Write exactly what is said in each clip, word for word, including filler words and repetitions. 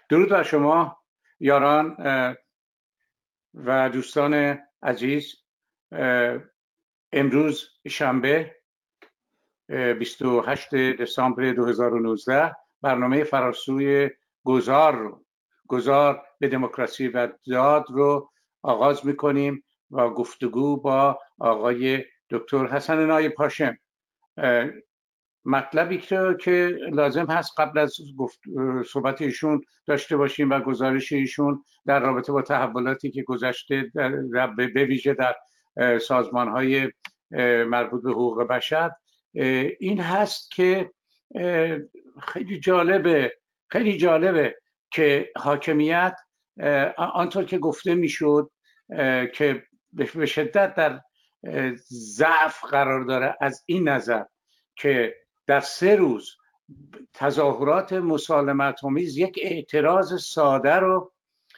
درود بر شما یاران و دوستان عزیز. امروز شنبه بیست و هشتم دسامبر دو هزار و نوزده برنامه فراسوی گذار رو گذار به دموکراسی و داد رو آغاز میکنیم و گفتگو با آقای دکتر حسن نایب هاشم. مطلبی که لازم هست قبل از گفت صحبت ایشون داشته باشیم و گزارش ایشون در رابطه با تحولاتی که گذشته در به ویژه در سازمان‌های مربوط به حقوق بشر این هست که خیلی جالبه خیلی جالبه که حاکمیت آنطور که گفته میشد که به شدت در ضعف قرار داره از این نظر که در سه روز تظاهرات مسالمت آمیز یک اعتراض ساده رو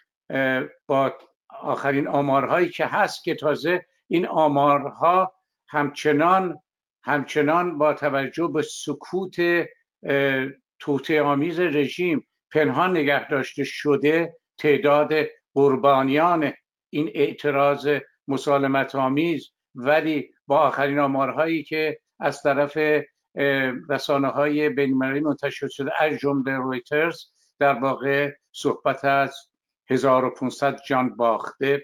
با آخرین آمارهایی که هست که تازه این آمارها همچنان همچنان با توجه به سکوت توطئه آمیز رژیم پنهان نگه داشته شده، تعداد قربانیان این اعتراض مسالمت آمیز، ولی با آخرین آمارهایی که از طرف رسانه‌های بین‌المللی منتشر شده از جمله رویترز در واقع صحبت از هزار و پانصد جان باخته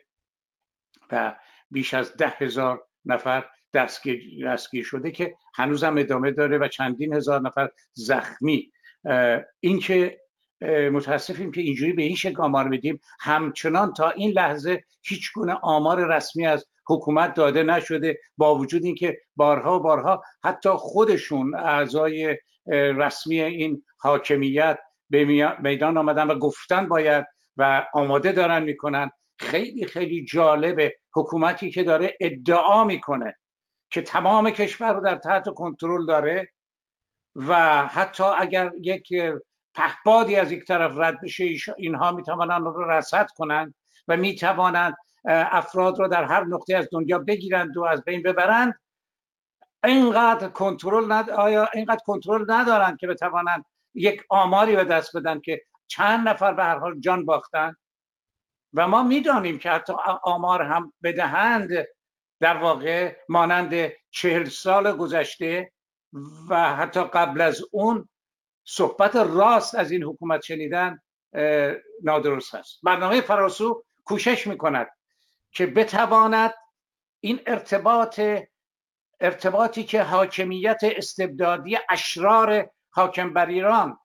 و بیش از ده هزار نفر دستگیر, دستگیر شده که هنوز هم ادامه داره و چندین هزار نفر زخمی. این که متاسفیم که اینجوری به این شکل آمار میدیم، همچنان تا این لحظه هیچ گونه آمار رسمی از حکومت داده نشده، با وجود اینکه بارها و بارها حتی خودشون اعضای رسمی این حاکمیت به میدان آمدن و گفتن باید و آماده دارن میکنن. خیلی خیلی جالبه حکومتی که داره ادعا میکنه که تمام کشور رو در تحت کنترل داره و حتی اگر یک پهپادی از یک طرف رد بشه اینها میتوانن رو رصد کنن و میتوانند افراد رو در هر نقطه از دنیا بگیرند و از بین ببرند. اینقدر کنترل ند... آیا اینقدر کنترل ندارن که بتوانند یک آماری به دست بدن که چند نفر به هر حال جان باختن؟ و ما میدانیم که حتی آمار هم بدهند در واقع مانند چهل سال گذشته و حتی قبل از اون صحبت راست از این حکومت شنیدن نادرست است. برنامه فراسو کوشش میکند که بتواند این ارتباط ارتباطی که حاکمیت استبدادی اشرار حاکم بر ایران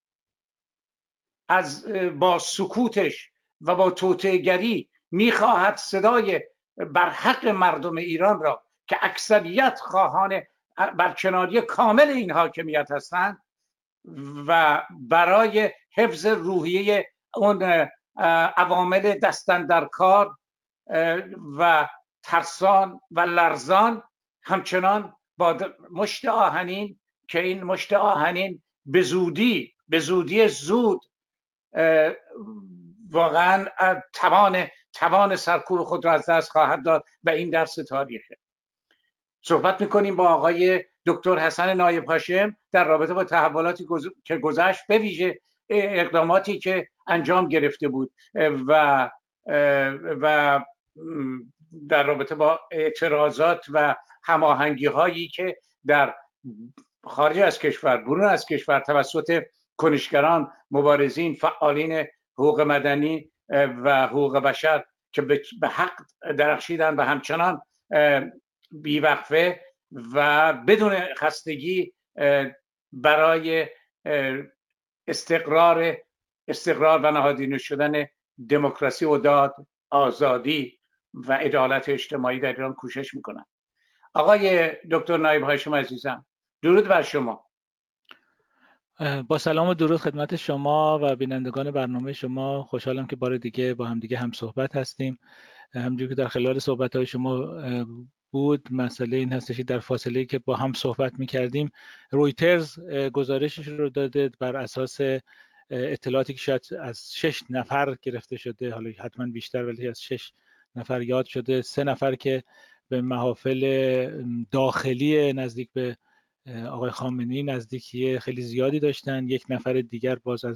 از با سکوتش و با توطئه‌گری میخواهد صدای برحق مردم ایران را که اکثریت خواهان برکناری کامل این حاکمیت هستند و برای حفظ روحیه اون عوامل دستن در کار و ترسان و لرزان، همچنان با مشت آهنین که این مشت آهنین به زودی به زودی زود واقعا توان توان سرکوب خود را از دست خواهد داد و این درس تاریخه. صحبت میکنیم با آقای دکتر حسن نایب هاشم در رابطه با تحولاتی که گذشت، به ویژه اقداماتی که انجام گرفته بود و و در رابطه با اعتراضات و هماهنگی هایی که در خارج از کشور، برون از کشور توسط کنشگران، مبارزین، فعالین حقوق مدنی و حقوق بشر که به حق درخشیدن و همچنان بیوقفه و بدون خستگی برای استقرار استقرار و نهادینه شدن دموکراسی و داد، آزادی و عدالت اجتماعی در ایران کوشش میکنن. آقای دکتر نایب هاشم عزیزم، درود بر شما. با سلام و درود خدمت شما و بینندگان برنامه شما. خوشحالم که بار دیگه با هم دیگه هم صحبت هستیم. همونجوری که در خلال صحبت‌های شما بود، مسئله این هستش در فاصله که با هم صحبت می‌کردیم رویترز گزارشش رو داده بر اساس اطلاعاتی که شاید از شش نفر گرفته شده، حالا حتما بیشتر ولی از شش نفر یاد شده. سه نفر که به محافل داخلی نزدیک به آقای خامنه‌ای نزدیکی خیلی زیادی داشتن، یک نفر دیگر باز از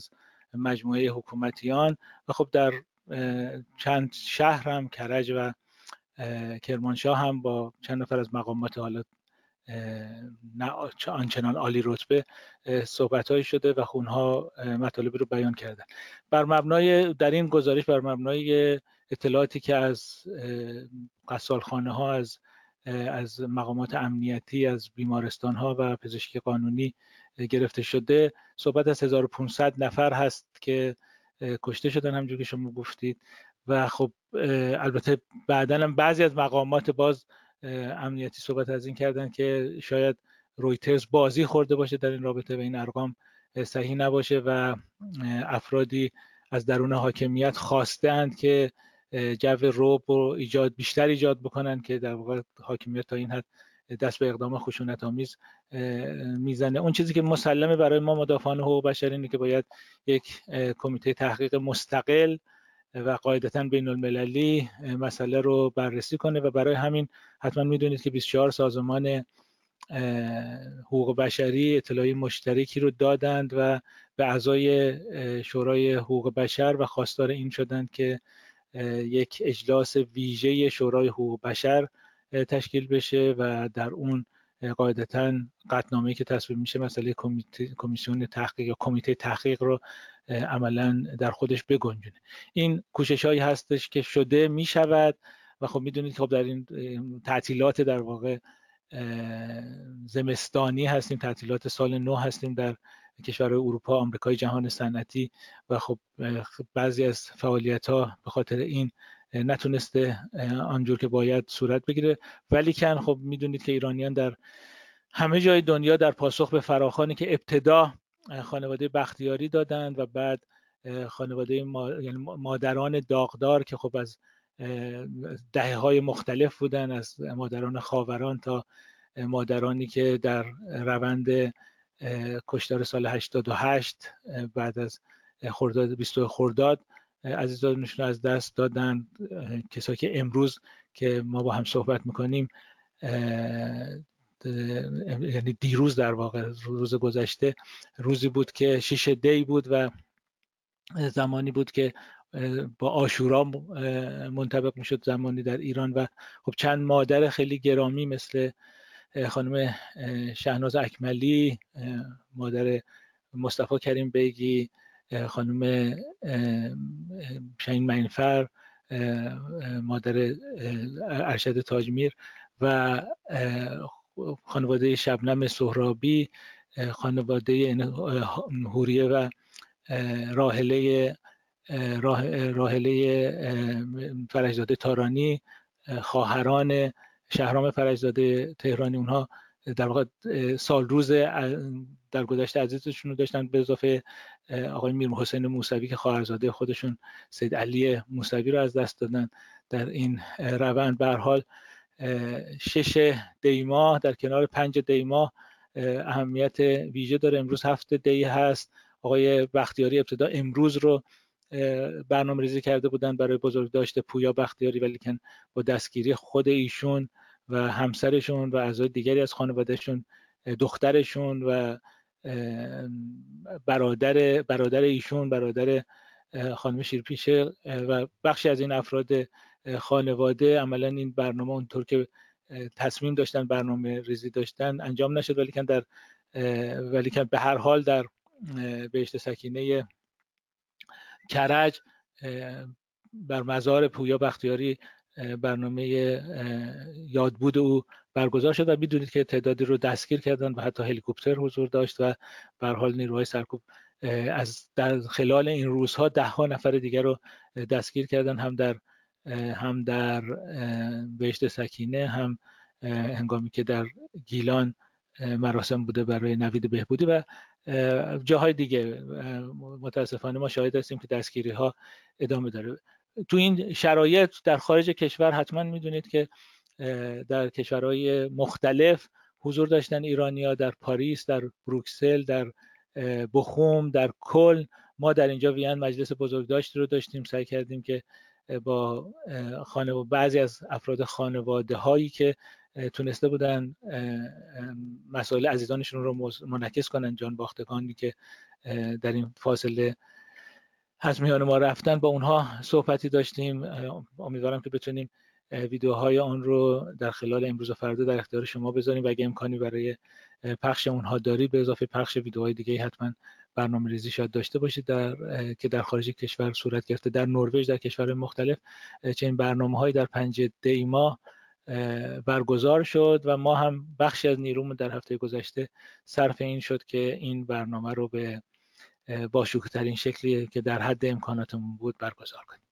مجموعه حکومتیان و خب در چند شهر هم کرج و کرمانشاه هم با چند نفر از مقامات حالا نه آنچنان عالی رتبه صحبت‌هایی شده و اونها مطالبی رو بیان کردن. بر مبنای در این گزارش بر مبنای اطلاعاتی که از قصالخانه ها، از از مقامات امنیتی، از بیمارستان ها و پزشکی قانونی گرفته شده، صحبت از هزار و پانصد نفر هست که کشته شدن همونجوری که شما گفتید و خب البته بعداً هم بعضی از مقامات باز امنیتی صحبت از این کردن که شاید رویترز بازی خورده باشه در این رابطه و این ارقام صحیح نباشه و افرادی از درون حاکمیت خواستند که جو رعب و ایجاد بیشتر ایجاد بکنن که در واقع حاکمیت تا این حد دست به اقدام خشونت آمیز میزنه. اون چیزی که مسلمه برای ما مدافعان حقوق بشر اینه که باید یک کمیته تحقیق مستقل و قاعدتاً بین المللی مسئله رو بررسی کنه و برای همین حتما میدونید که بیست و چهار سازمان حقوق بشری اطلاعیه مشترکی رو دادند و به اعضای شورای حقوق بشر و خواستار این شدند که یک اجلاس ویژه شورای حقوق بشر تشکیل بشه و در اون قاعدتاً قطعنامه‌ای که تصویب میشه مسئله کمیسیون تحقیق یا کمیته تحقیق رو عملاً در خودش بگنجونه. این کوشش‌هایی هستش که شده میشود و خب میدونید خب در این تعطیلات در واقع زمستانی هستیم، تعطیلات سال نو هستیم در کشورهای اروپا، آمریکای جهان صنعتی و خب بعضی از فعالیت‌ها به خاطر این نتونسته آنجور که باید صورت بگیره، ولی کن خب میدونید که ایرانیان در همه جای دنیا در پاسخ به فراخوانی که ابتدا خانواده بختیاری دادند و بعد خانواده ما، یعنی مادران داغدار که خب از دهه‌های مختلف بودن، از مادران خاوران تا مادرانی که در روند کشتار سال هشتاد و هشت بعد از خرداد بیست خرداد عزیزانشون از دست دادن، کسایی که امروز که ما با هم صحبت میکنیم یعنی دیروز در واقع روز گذشته روزی بود که شیش دی بود و زمانی بود که با عاشورا منطبق میشد زمانی در ایران و خب چند مادر خیلی گرامی مثل خانم شهناز اکملی، مادر مصطفی کریم بیگی، خانم شهین معینفر، مادر ارشد تاجمیر و خانواده شبنم سهرابی، خانواده هوریه و راحله راحله فرجزاده تارانی، خواهران شهرام فرجزاده تهرانی، اونها در واقع سال روز در گذشته عزیزشون رو داشتن، به اضافه آقای میر حسین موسوی که خواهرزاده خودشون سید علی موسوی رو از دست دادن در این روند. به هر حال شش دی ماه در کنار پنج دی ماه اهمیت ویژه داره. امروز هفت دی هست. آقای بختیاری ابتدا امروز رو برنامه ریزی کرده بودن برای بزرگداشت پویا بختیاری، ولی که با دستگیری خود ایشون و همسرشون و اعضای دیگری از خانوادهشون، دخترشون و برادر برادر ایشون، برادر خانم شیرپیشه و بخشی از این افراد خانواده، عملا این برنامه اونطور که تصمیم داشتن برنامه ریزی داشتن انجام نشد، ولی که در ولی که به هر حال در بهشت سکینه کرج بر مزار پویا بختیاری برنامه یادبود او برگزار شد و میدونید که تعدادی رو دستگیر کردن و حتی هلیکوپتر حضور داشت و به هر حال نیروهای سرکوب از در خلال این روزها ده ها نفر دیگر رو دستگیر کردن، هم در هم در بهشت سکینه، هم هنگامی که در گیلان مراسم بوده برای نوید بهبودی و جاهای دیگه. متاسفانه ما شاهد هستیم که دستگیری ها ادامه داره. تو این شرایط در خارج کشور حتما میدونید که در کشورهای مختلف حضور داشتن ایرانی‌ها، در پاریس، در بروکسل، در بخوم، در کلن. ما در اینجا وین مجلس بزرگداشت رو داشتیم، سعی کردیم که با خانواده بعضی از افراد خانواده هایی که تونسته بودن مسائل عزیزانشون رو منعکس کنن، جان باختگانی که در این فاصله از میان ما رفتن با اونها صحبتی داشتیم. امیدوارم که بتونیم ویدیوهای آن رو در خلال امروز و فردا در اختیار شما بذاریم و اگه امکانی برای پخش اونها داری به اضافه پخش ویدیوهای دیگه حتما برنامه ریزی شاید داشته باشید در که در خارج کشور صورت گرفته، در نروژ، در کشورهای مختلف چنین برنامه‌هایی در پنج دی ماه برگزار شد و ما هم بخشی از نیرومون در هفته گذشته صرف این شد که این برنامه رو به با شکوه‌ترین شکلی که در حد امکاناتمون بود برگزار کنیم.